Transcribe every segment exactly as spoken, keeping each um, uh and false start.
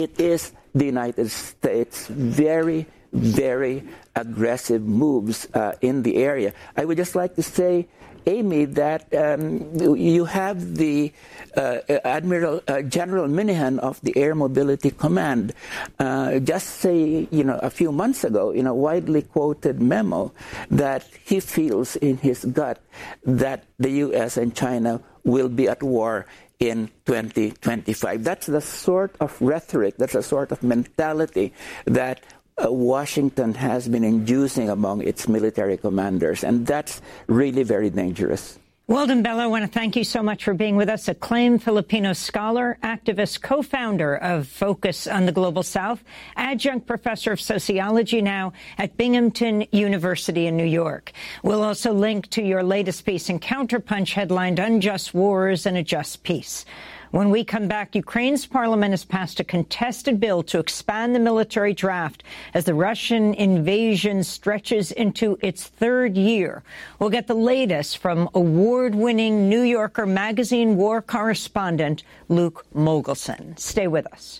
It is the United States' very, very aggressive moves uh, in the area. I would just like to say, Amy, that um, you have the uh, Admiral uh, General Minihan of the Air Mobility Command uh, just say, you know, a few months ago, in a widely quoted memo, that he feels in his gut that the U S and China will be at war in twenty twenty-five. That's the sort of rhetoric, that's the sort of mentality that Uh, Washington has been inducing among its military commanders, and that's really very dangerous. Weldon Bello, I want to thank you so much for being with us. Acclaimed Filipino scholar, activist, co-founder of Focus on the Global South, adjunct professor of sociology now at Binghamton University in New York. We'll also link to your latest piece in Counterpunch headlined Unjust Wars and a Just Peace. When we come back, Ukraine's parliament has passed a contested bill to expand the military draft as the Russian invasion stretches into its third year. We'll get the latest from award-winning New Yorker Magazine war correspondent Luke Mogelson. Stay with us.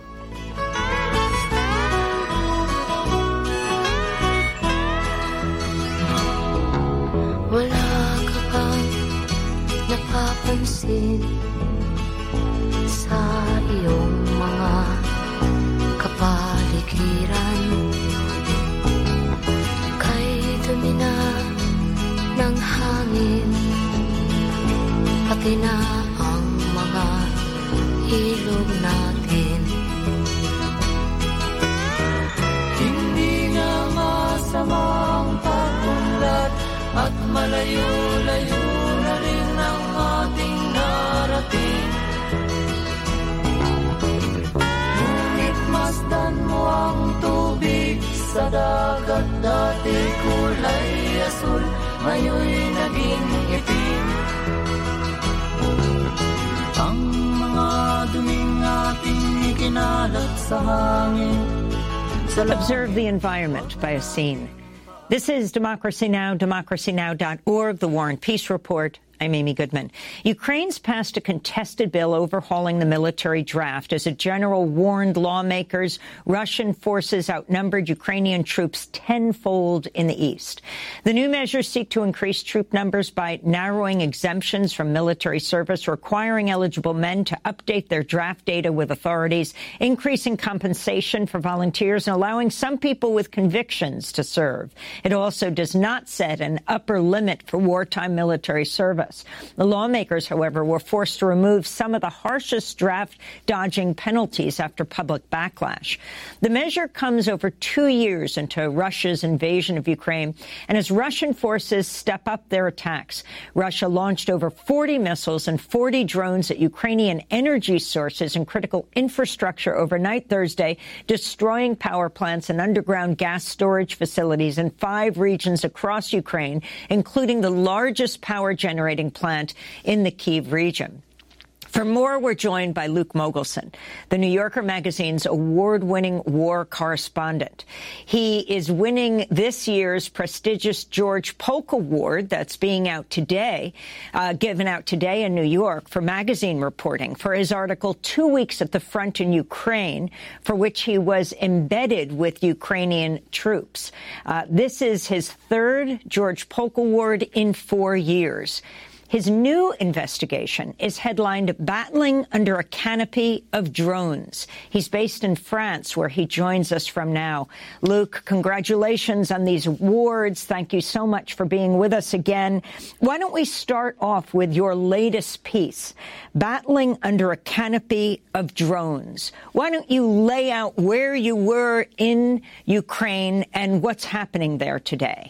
Wala ka bang napapansin sa iyong mga kapaligiran? Kay dumi na ng hangin, pati na ang mga ilog natin. Hindi na masamang pag-unlad at malayo-layo na rin ang ating narating. Masdan mo ang tubig sa dagat, dati kulay asul, ngayon'y naging itim. Ang mga duming ating ikinalat sa hangin. Observe the environment by Yassine. This is Democracy Now!, democracy now dot org, the War and Peace Report. I'm Amy Goodman. Ukraine's passed a contested bill overhauling the military draft as a general warned lawmakers Russian forces outnumbered Ukrainian troops tenfold in the east. The new measures seek to increase troop numbers by narrowing exemptions from military service, requiring eligible men to update their draft data with authorities, increasing compensation for volunteers, and allowing some people with convictions to serve. It also does not set an upper limit for wartime military service. The lawmakers, however, were forced to remove some of the harshest draft-dodging penalties after public backlash. The measure comes over two years into Russia's invasion of Ukraine, and as Russian forces step up their attacks. Russia launched over forty missiles and forty drones at Ukrainian energy sources and critical infrastructure overnight Thursday, destroying power plants and underground gas storage facilities in five regions across Ukraine, including the largest power generating plant in the Kyiv region. For more, we're joined by Luke Mogelson, the New Yorker magazine's award-winning war correspondent. He is winning this year's prestigious George Polk Award that's being out today, uh, given out today in New York for magazine reporting for his article Two Weeks at the Front in Ukraine, for which he was embedded with Ukrainian troops. Uh, this is his third George Polk Award in four years. His new investigation is headlined Battling Under a Canopy of Drones. He's based in France, where he joins us from now. Luke, congratulations on these awards. Thank you so much for being with us again. Why don't we start off with your latest piece, Battling Under a Canopy of Drones. Why don't you lay out where you were in Ukraine and what's happening there today?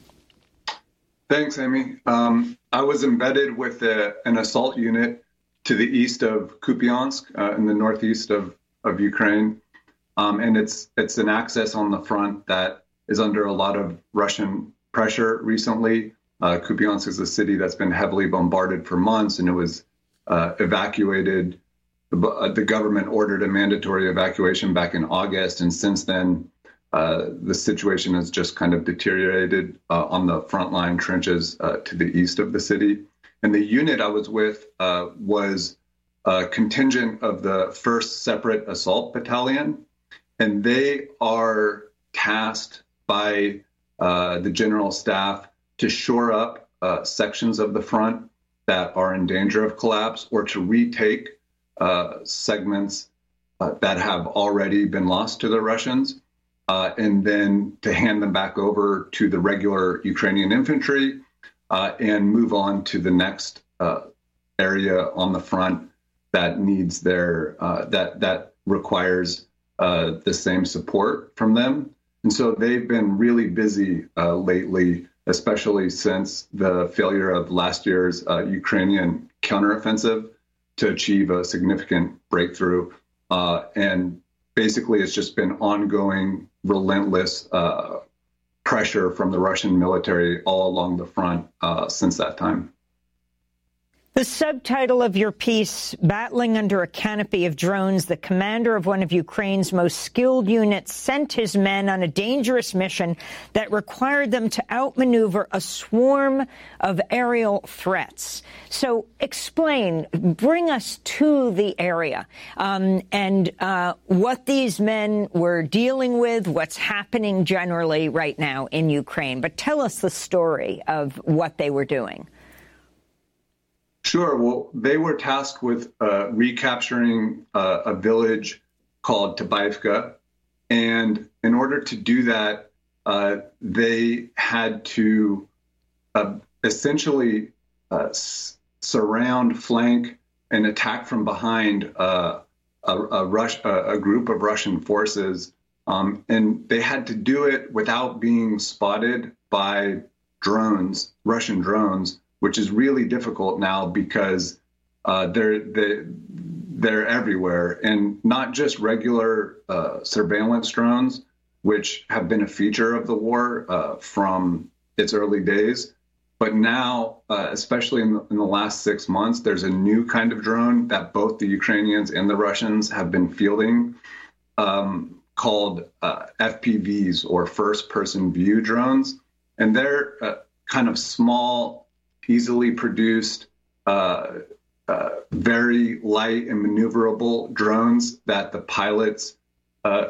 Thanks, Amy. Um, I was embedded with a, an assault unit to the east of Kupiansk, uh, in the northeast of, of Ukraine. Um, and it's it's an access on the front that is under a lot of Russian pressure recently. Uh, Kupiansk is a city that's been heavily bombarded for months, and it was uh, evacuated. The, uh, the government ordered a mandatory evacuation back in August, and since then, Uh, the situation has just kind of deteriorated uh, on the frontline trenches uh, to the east of the city. And the unit I was with uh, was a contingent of the first Separate Assault Battalion, and they are tasked by uh, the General Staff to shore up uh, sections of the front that are in danger of collapse, or to retake uh, segments uh, that have already been lost to the Russians, uh, and then to hand them back over to the regular Ukrainian infantry uh, and move on to the next uh, area on the front that needs their uh, that that requires uh, the same support from them. And so they've been really busy uh, lately, especially since the failure of last year's uh, Ukrainian counteroffensive to achieve a significant breakthrough. Uh, and basically, it's just been ongoing, relentless uh, pressure from the Russian military all along the front uh, since that time. The subtitle of your piece, Battling Under a Canopy of Drones, the commander of one of Ukraine's most skilled units sent his men on a dangerous mission that required them to outmaneuver a swarm of aerial threats. So explain, bring us to the area um, and uh, what these men were dealing with, what's happening generally right now in Ukraine. But tell us the story of what they were doing. Sure. Well, they were tasked with uh, recapturing uh, a village called Tabaivka. And in order to do that, uh, they had to uh, essentially uh, s- surround, flank, and attack from behind uh, a, a, Rush, a, a group of Russian forces. Um, and they had to do it without being spotted by drones, Russian drones, which is really difficult now because uh, they're, they're, they're everywhere. And not just regular uh, surveillance drones, which have been a feature of the war uh, from its early days. But now, uh, especially in the, in the last six months, there's a new kind of drone that both the Ukrainians and the Russians have been fielding um, called uh, F P Vs, or first-person view drones. And they're uh, kind of small, easily produced, uh, uh, very light and maneuverable drones that the pilots uh,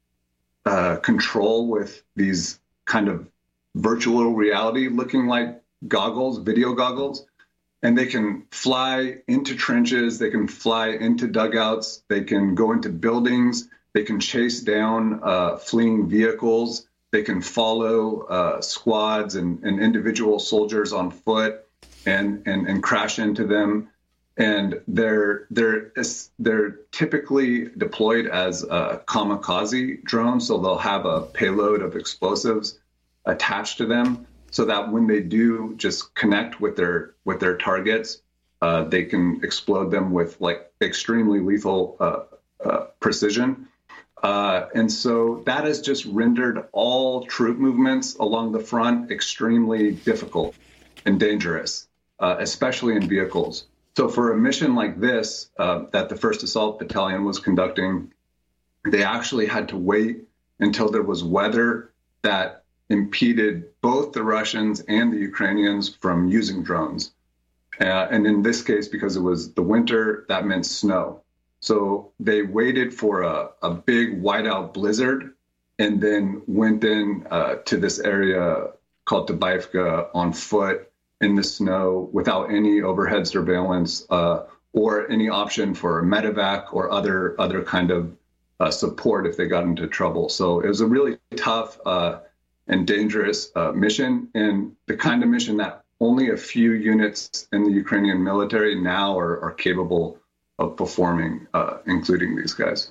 uh, control with these kind of virtual reality looking like goggles, video goggles. And they can fly into trenches, they can fly into dugouts, they can go into buildings, they can chase down uh, fleeing vehicles, they can follow uh, squads and, and individual soldiers on foot and, and, and crash into them. And they're they're they're typically deployed as a kamikaze drones, so they'll have a payload of explosives attached to them, so that when they do just connect with their with their targets, uh, they can explode them with like extremely lethal uh, uh, precision. Uh, and so that has just rendered all troop movements along the front extremely difficult and dangerous, uh, especially in vehicles. So for a mission like this uh, that the first Assault Battalion was conducting, they actually had to wait until there was weather that impeded both the Russians and the Ukrainians from using drones. Uh, and in this case, because it was the winter, that meant snow. So they waited for a, a big whiteout blizzard and then went in uh, to this area called Tabaivka on foot in the snow without any overhead surveillance uh, or any option for medevac or other other kind of uh, support if they got into trouble. So it was a really tough uh, and dangerous uh, mission, and the kind of mission that only a few units in the Ukrainian military now are, are capable of performing, uh, including these guys.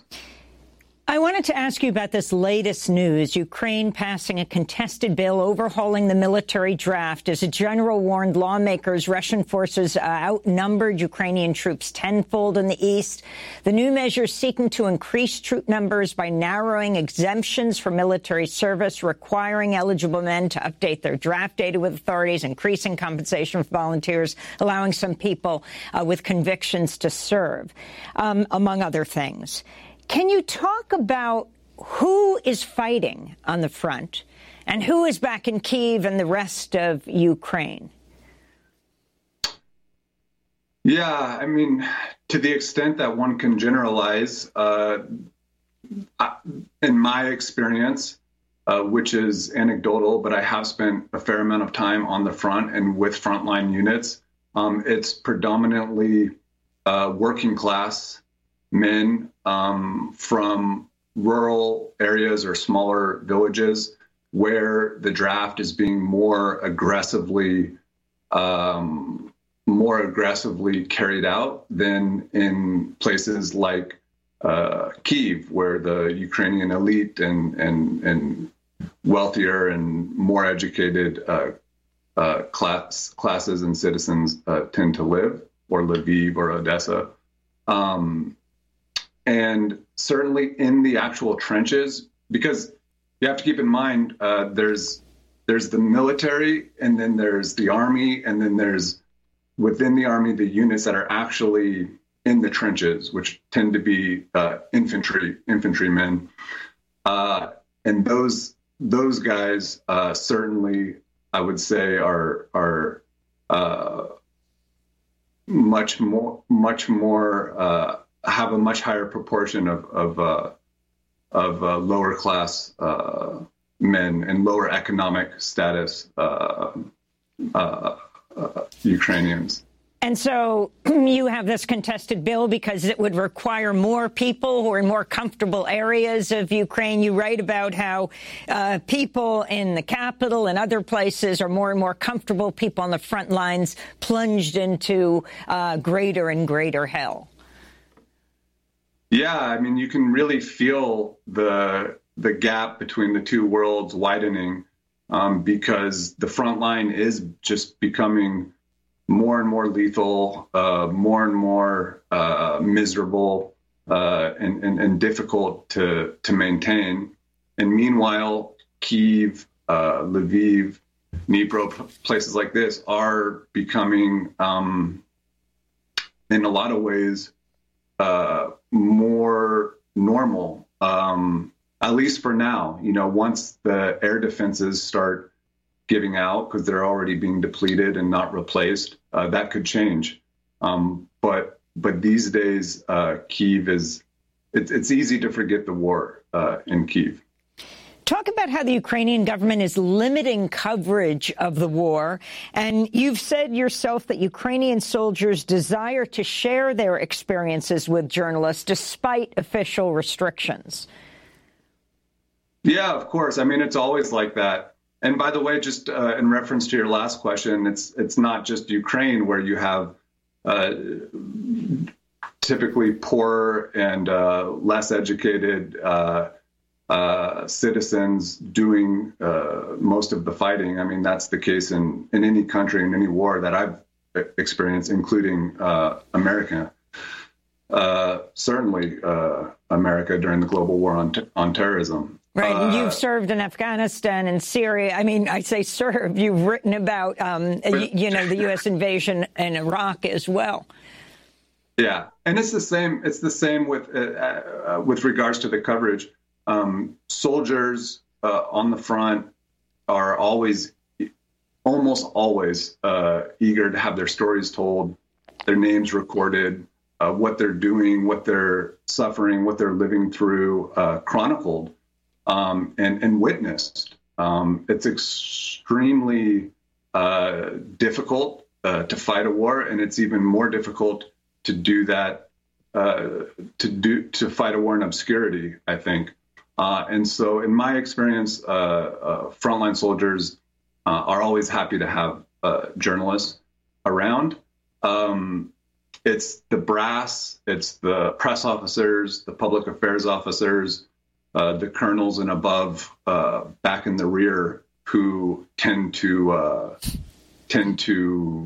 I wanted to ask you about this latest news, Ukraine passing a contested bill overhauling the military draft. As a general warned lawmakers, Russian forces uh, outnumbered Ukrainian troops tenfold in the east. The new measure seeking to increase troop numbers by narrowing exemptions for military service, requiring eligible men to update their draft data with authorities, increasing compensation for volunteers, allowing some people uh, with convictions to serve, um, among other things. Can you talk about who is fighting on the front and who is back in Kyiv and the rest of Ukraine? Yeah, I mean, to the extent that one can generalize, uh, in my experience, uh, which is anecdotal, but I have spent a fair amount of time on the front and with frontline units, um, it's predominantly uh, working class men um, from rural areas or smaller villages where the draft is being more aggressively um, more aggressively carried out than in places like uh, Kyiv, where the Ukrainian elite and and and wealthier and more educated uh, uh, class classes and citizens uh, tend to live, or Lviv or Odessa. Um, and certainly in the actual trenches, because you have to keep in mind, uh, there's there's the military, and then there's the army, and then there's within the army the units that are actually in the trenches, which tend to be uh, infantry infantrymen, uh, and those those guys uh, certainly, I would say, are are uh, much more much more uh, have a much higher proportion of of uh, of uh, lower class uh, men and lower economic status uh, uh, uh, Ukrainians. And so you have this contested bill because it would require more people who are in more comfortable areas of Ukraine. You write about how uh, people in the capital and other places are more and more comfortable. People on the front lines plunged into uh, greater and greater hell. Yeah, I mean, you can really feel the the gap between the two worlds widening um, because the front line is just becoming more and more lethal, uh, more and more uh, miserable, uh, and, and, and difficult to, to maintain. And meanwhile, Kyiv, uh, Lviv, Dnipro, places like this are becoming, um, in a lot of ways, uh, more normal, um, at least for now. You know, once the air defenses start giving out because they're already being depleted and not replaced, uh, that could change. Um, but but these days, uh, Kyiv is, it, it's easy to forget the war uh, in Kyiv. Talk about how the Ukrainian government is limiting coverage of the war. And you've said yourself that Ukrainian soldiers desire to share their experiences with journalists despite official restrictions. Yeah, of course. I mean, it's always like that. And by the way, just uh, in reference to your last question, it's it's not just Ukraine where you have uh, typically poor and uh, less educated uh, uh, citizens doing uh, most of the fighting. I mean, that's the case in, in any country, in any war that I've experienced, including uh, America. Uh, certainly uh, America during the global war on, t- on terrorism. Right. And Uh, you've served in Afghanistan and Syria. I mean, I say served. You've written about, um, you, you know, the U S invasion in Iraq as well. Yeah. And it's the same. It's the same with uh, uh, with regards to the coverage. Um, soldiers uh, on the front are always, almost always uh, eager to have their stories told, their names recorded, uh, what they're doing, what they're suffering, what they're living through, uh, chronicled. Um, and, and witnessed. Um, it's extremely uh, difficult uh, to fight a war, and it's even more difficult to do that, uh, to do to fight a war in obscurity, I think. Uh, and so, in my experience, uh, uh, frontline soldiers uh, are always happy to have uh, journalists around. Um, it's the brass, it's the press officers, the public affairs officers, Uh, the colonels and above uh, back in the rear who tend to uh, tend to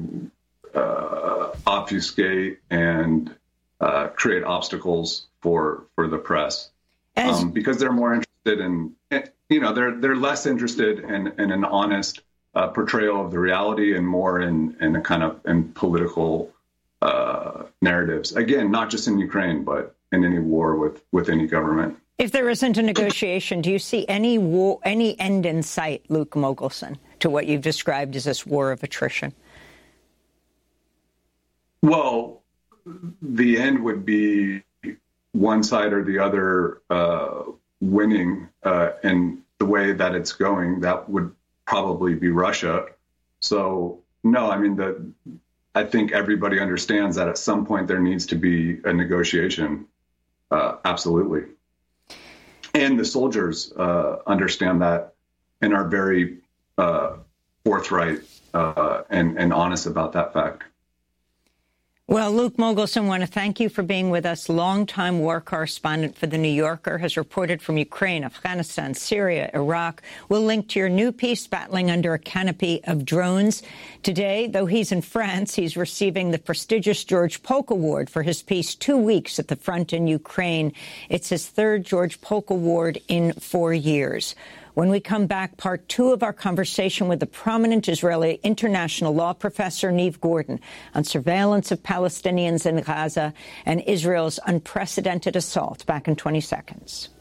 uh, obfuscate and uh, create obstacles for for the press um, because they're more interested in, you know, they're they're less interested in, in an honest uh, portrayal of the reality and more in in a kind of in political uh, narratives. Again, not just in Ukraine, but in any war with with any government. If there isn't a negotiation, do you see any war, any end in sight, Luke Mogelson, to what you've described as this war of attrition? Well, the end would be one side or the other uh, winning, uh, and the way that it's going, that would probably be Russia. So, no, I mean, the, I think everybody understands that at some point there needs to be a negotiation. Uh, absolutely. And the soldiers uh, understand that and are very uh, forthright uh, and, and honest about that fact. Well, Luke Mogelson, I want to thank you for being with us. Longtime war correspondent for The New Yorker, has reported from Ukraine, Afghanistan, Syria, Iraq. We'll link to your new piece, Battling Under a Canopy of Drones. Today, though he's in France, he's receiving the prestigious George Polk Award for his piece, Two Weeks at the Front in Ukraine. It's his third George Polk Award in four years. When we come back, part two of our conversation with the prominent Israeli international law professor, Niv Gordon, on surveillance of Palestinians in Gaza and Israel's unprecedented assault. Back in twenty seconds.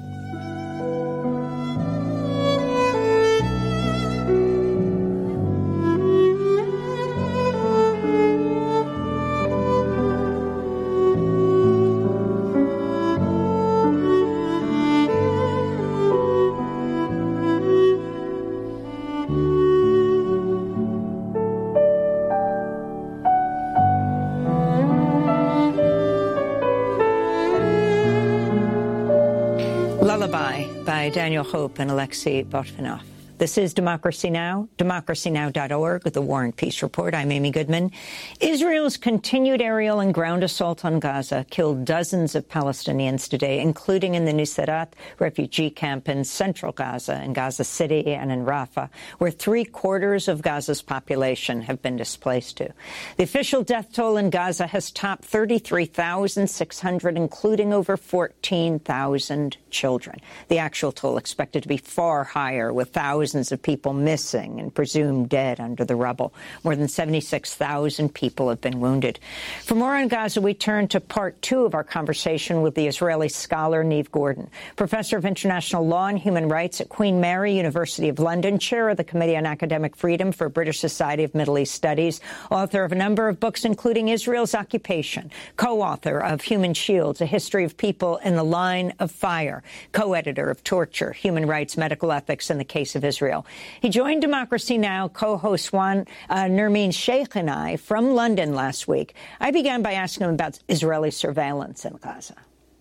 Lullaby by Daniel Hope and Alexei Botvinov. This is Democracy Now!, democracy now dot org, the War and Peace Report. I'm Amy Goodman. Israel's continued aerial and ground assault on Gaza killed dozens of Palestinians today, including in the Nuseirat refugee camp in central Gaza, in Gaza City and in Rafah, where three-quarters of Gaza's population have been displaced to. The official death toll in Gaza has topped thirty-three thousand six hundred, including over fourteen thousand children. The actual toll expected to be far higher, with thousands of people missing and presumed dead under the rubble. More than seventy-six thousand people have been wounded. For more on Gaza, we turn to part two of our conversation with the Israeli scholar Niv Gordon, professor of international law and human rights at Queen Mary, University of London, chair of the Committee on Academic Freedom for British Society of Middle East Studies, author of a number of books, including Israel's Occupation, co-author of Human Shields, A History of People in the Line of Fire, co-editor of Torture, Human Rights, Medical Ethics in the Case of Israel. He joined Democracy Now! Co-host Juan uh, Nermeen Sheikh and I from London last week. I began by asking him about Israeli surveillance in Gaza.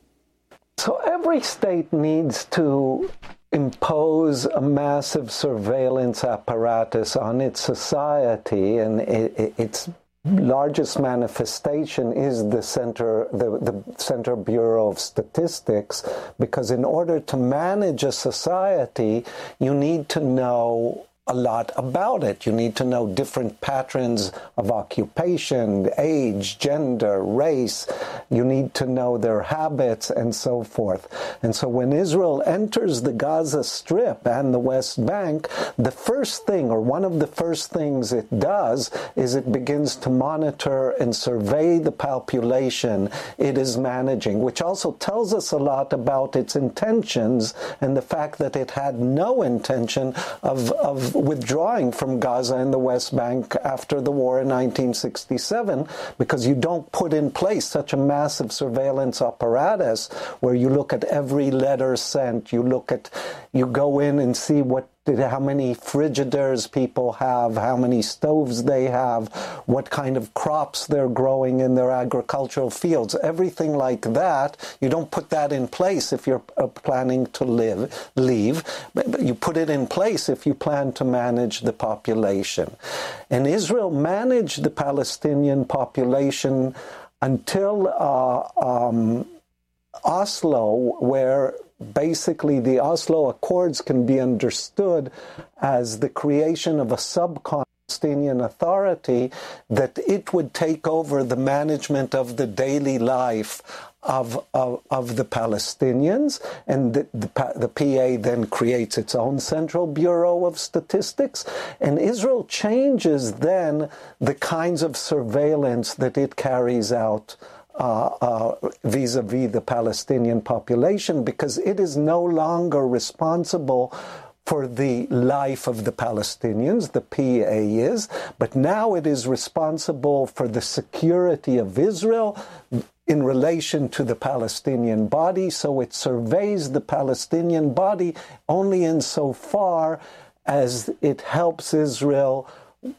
So every state needs to impose a massive surveillance apparatus on its society, and it, it, it's largest manifestation is the center, the, the Center Bureau of Statistics, because in order to manage a society, you need to know a lot about it. You need to know different patterns of occupation, age, gender, race. You need to know their habits and so forth. And so when Israel enters the Gaza Strip and the West Bank, the first thing, or one of the first things it does, is it begins to monitor and survey the population it is managing, which also tells us a lot about its intentions and the fact that it had no intention of, of withdrawing from Gaza and the West Bank after the war in nineteen sixty-seven, because you don't put in place such a massive surveillance apparatus where you look at every letter sent, you look at, you go in and see what how many frigidairs people have, how many stoves they have, what kind of crops they're growing in their agricultural fields, everything like that. You don't put that in place if you're planning to live, leave, but you put it in place if you plan to manage the population. And Israel managed the Palestinian population until uh, um, Oslo, where basically the Oslo Accords can be understood as the creation of a sub-Palestinian authority, that it would take over the management of the daily life of of, of the Palestinians, and the, the, the P A then creates its own Central Bureau of Statistics, and Israel changes then the kinds of surveillance that it carries out Uh, uh, vis-a-vis the Palestinian population, because it is no longer responsible for the life of the Palestinians, the P A is, but now it is responsible for the security of Israel in relation to the Palestinian body, so it surveys the Palestinian body only insofar as it helps Israel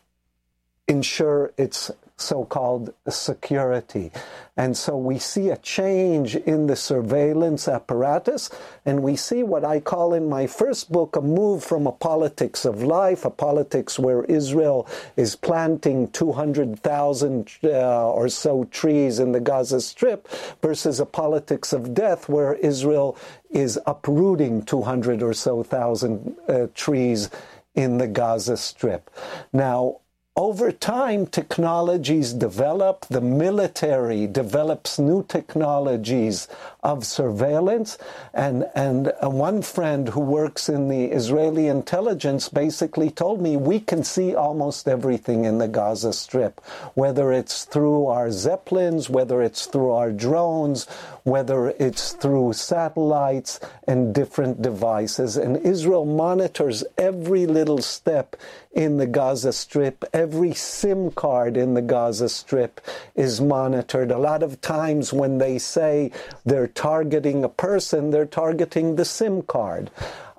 ensure its so-called security. And so we see a change in the surveillance apparatus, and we see what I call in my first book a move from a politics of life, a politics where Israel is planting two hundred thousand uh, or so trees in the Gaza Strip, versus a politics of death where Israel is uprooting two hundred or so thousand uh, trees in the Gaza Strip. Now, over time, technologies develop. The military develops new technologies of surveillance. And, and uh, one friend who works in the Israeli intelligence basically told me we can see almost everything in the Gaza Strip, whether it's through our Zeppelins, whether it's through our drones, whether it's through satellites and different devices. And Israel monitors every little step in the Gaza Strip. Every SIM card in the Gaza Strip is monitored. A lot of times when they say they're targeting a person, they're targeting the SIM card.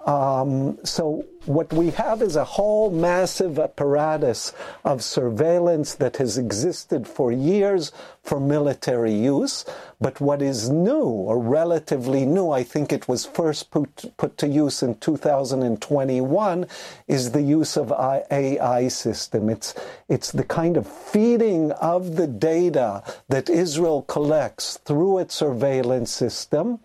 Um, so what we have is a whole massive apparatus of surveillance that has existed for years for military use. But what is new, or relatively new, I think it was first put, put to use in two thousand twenty-one, is the use of A I system. It's, it's the kind of feeding of the data that Israel collects through its surveillance system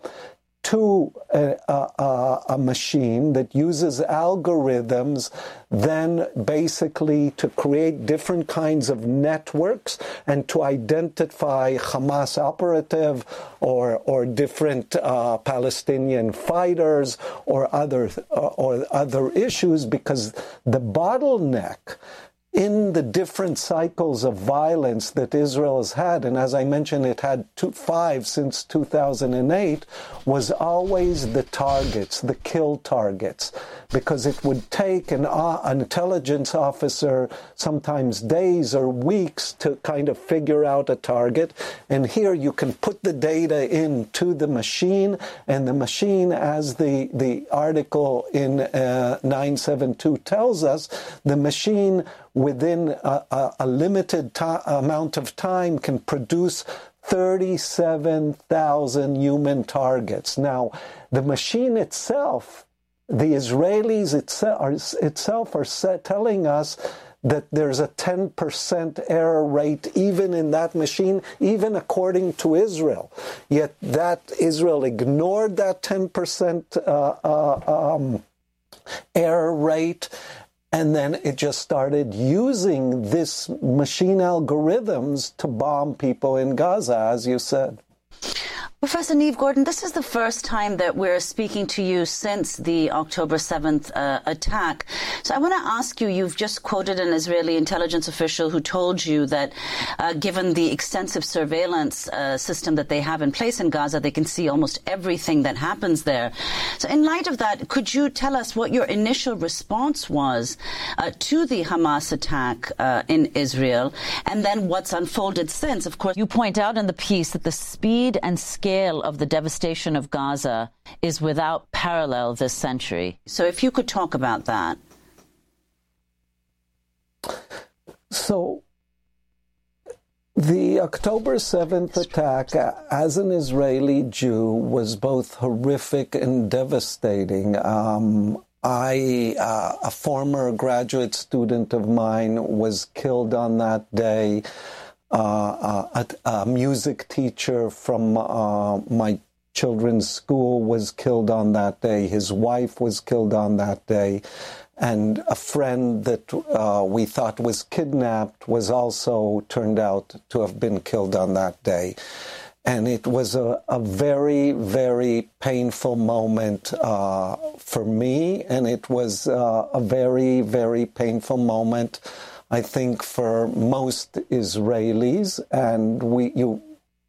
to a, a, a machine that uses algorithms then basically to create different kinds of networks and to identify Hamas operative or or different uh, Palestinian fighters or other uh, or other issues, because the bottleneck in the different cycles of violence that Israel has had, and as I mentioned, it had two, five since two thousand eight, was always the targets, the kill targets, because it would take an, uh, an intelligence officer sometimes days or weeks to kind of figure out a target. And here you can put the data into the machine, and the machine, as the, the article in uh, nine seventy-two tells us, the machine within a, a, a limited ta- amount of time can produce thirty-seven thousand human targets. Now, the machine itself, the Israelis itself are, itself are set, telling us that there's a ten percent error rate even in that machine, even according to Israel. Yet that Israel ignored that ten percent uh, uh, um, error rate, and then it just started using this machine algorithms to bomb people in Gaza, as you said. Professor Niamh Gordon, this is the first time that we're speaking to you since the October seventh uh, attack. So I want to ask you, you've just quoted an Israeli intelligence official who told you that uh, given the extensive surveillance uh, system that they have in place in Gaza, they can see almost everything that happens there. So in light of that, could you tell us what your initial response was uh, to the Hamas attack uh, in Israel, and then what's unfolded since? Of course, you point out in the piece that the speed and scale of the devastation of Gaza is without parallel this century. So if you could talk about that. So the October seventh attack, as an Israeli Jew, was both horrific and devastating. Um, I, uh, a former graduate student of mine, was killed on that day. Uh, a, a music teacher from uh, my children's school was killed on that day. His wife was killed on that day. And a friend that uh, we thought was kidnapped was also turned out to have been killed on that day. And it was a, a very, very painful moment uh, for me, and it was uh, a very, very painful moment, I think, for most Israelis. And we, you,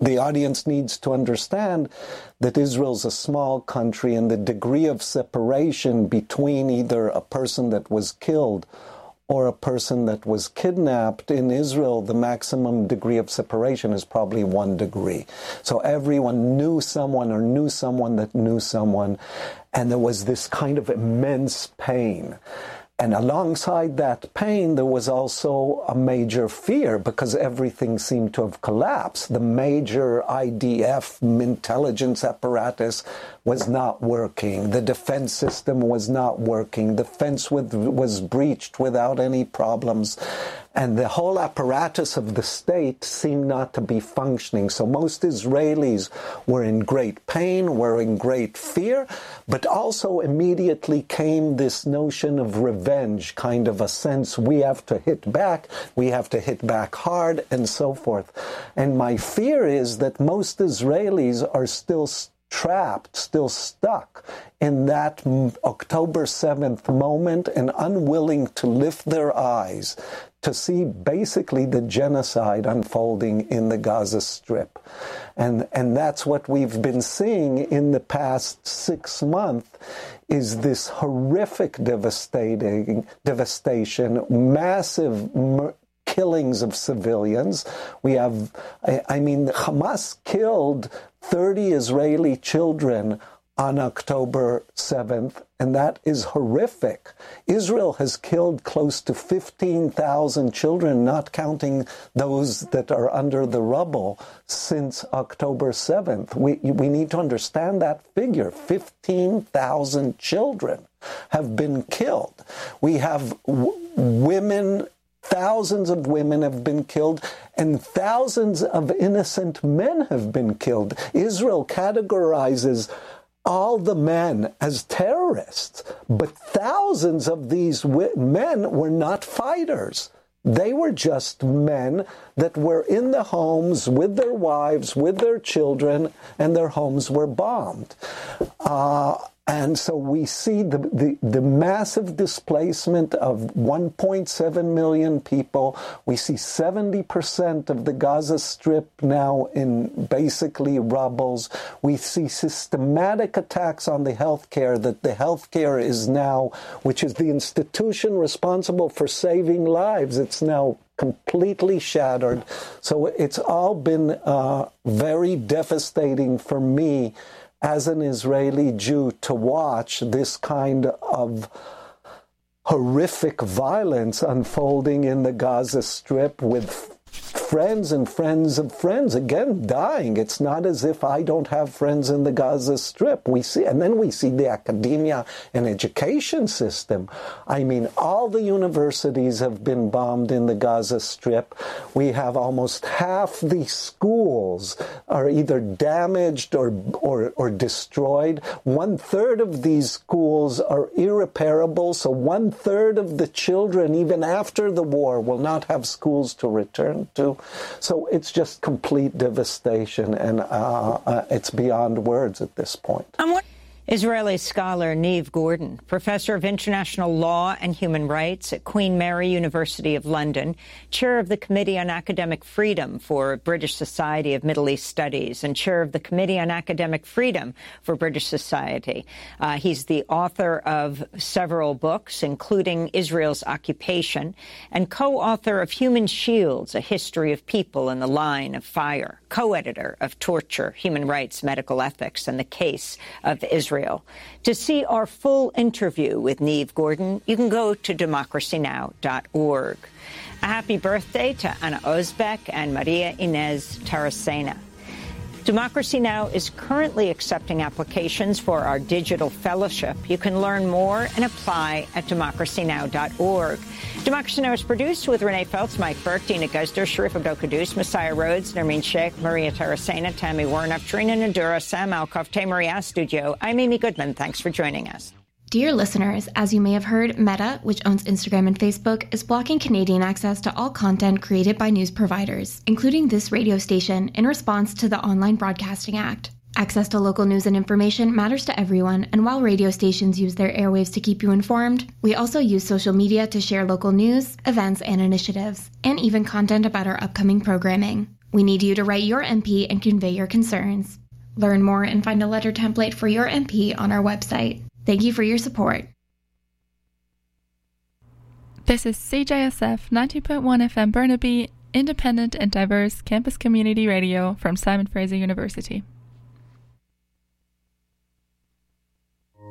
the audience needs to understand that Israel's a small country, and the degree of separation between either a person that was killed or a person that was kidnapped in Israel, the maximum degree of separation is probably one degree. So everyone knew someone or knew someone that knew someone, and there was this kind of immense pain. And alongside that pain, there was also a major fear because everything seemed to have collapsed. The major I D F intelligence apparatus was not working. The defense system was not working. The fence with, was breached without any problems. And the whole apparatus of the state seemed not to be functioning. So most Israelis were in great pain, were in great fear, but also immediately came this notion of revenge, kind of a sense we have to hit back, we have to hit back hard, and so forth. And my fear is that most Israelis are still trapped, still stuck in that October seventh moment and unwilling to lift their eyes to see basically the genocide unfolding in the Gaza Strip. And, and that's what we've been seeing in the past six months is this horrific devastating devastation, massive mur- killings of civilians. We have, I, I mean, Hamas killed thirty Israeli children on October seventh, and that is horrific. Israel has killed close to fifteen thousand children, not counting those that are under the rubble, since October seventh. We, we need to understand that figure. fifteen thousand children have been killed. We have w- women Thousands of women have been killed, and thousands of innocent men have been killed. Israel categorizes all the men as terrorists, but thousands of these men were not fighters. They were just men that were in the homes with their wives, with their children, and their homes were bombed. Uh, And so we see the, the, the massive displacement of one point seven million people. We see seventy percent of the Gaza Strip now in basically rubbles. We see systematic attacks on the healthcare, that the healthcare is now, which is the institution responsible for saving lives, it's now completely shattered. So it's all been uh, very devastating for me as an Israeli Jew to watch this kind of horrific violence unfolding in the Gaza Strip with friends and friends of friends, again, dying. It's not as if I don't have friends in the Gaza Strip. We see, and then we see the academia and education system. I mean, all the universities have been bombed in the Gaza Strip. We have almost half the schools are either damaged or, or, or destroyed. One third of these schools are irreparable, so one third of the children, even after the war, will not have schools to return to. So it's just complete devastation, and uh, uh, it's beyond words at this point. Israeli scholar Niamh Gordon, professor of international law and human rights at Queen Mary University of London, chair of the Committee on Academic Freedom for British Society of Middle East Studies, and chair of the Committee on Academic Freedom for British Society. Uh, he's the author of several books, including Israel's Occupation, and co-author of Human Shields, A History of People in the Line of Fire, co-editor of Torture, Human Rights, Medical Ethics, and the Case of Israel. To see our full interview with Niamh Gordon, you can go to democracy now dot org. A happy birthday to Anna Ozbek and Maria Inez Taracena. Democracy Now! Is currently accepting applications for our digital fellowship. You can learn more and apply at democracy now dot org. Democracy Now! Is produced with Renee Feltz, Mike Burke, Dina Guzder, Sharif Abdel-Qadoos, Messiah Rhodes, Nermeen Sheikh, Maria Taracena, Tammy Warnock, Trina Nadura, Sam Alcoff, Tamaria Studio. I'm Amy Goodman. Thanks for joining us. Dear listeners, as you may have heard, Meta, which owns Instagram and Facebook, is blocking Canadian access to all content created by news providers, including this radio station, in response to the Online Broadcasting Act. Access to local news and information matters to everyone, and while radio stations use their airwaves to keep you informed, we also use social media to share local news, events, and initiatives, and even content about our upcoming programming. We need you to write your M P and convey your concerns. Learn more and find a letter template for your M P on our website. Thank you for your support. This is C J S F ninety point one F M Burnaby, independent and diverse campus community radio from Simon Fraser University.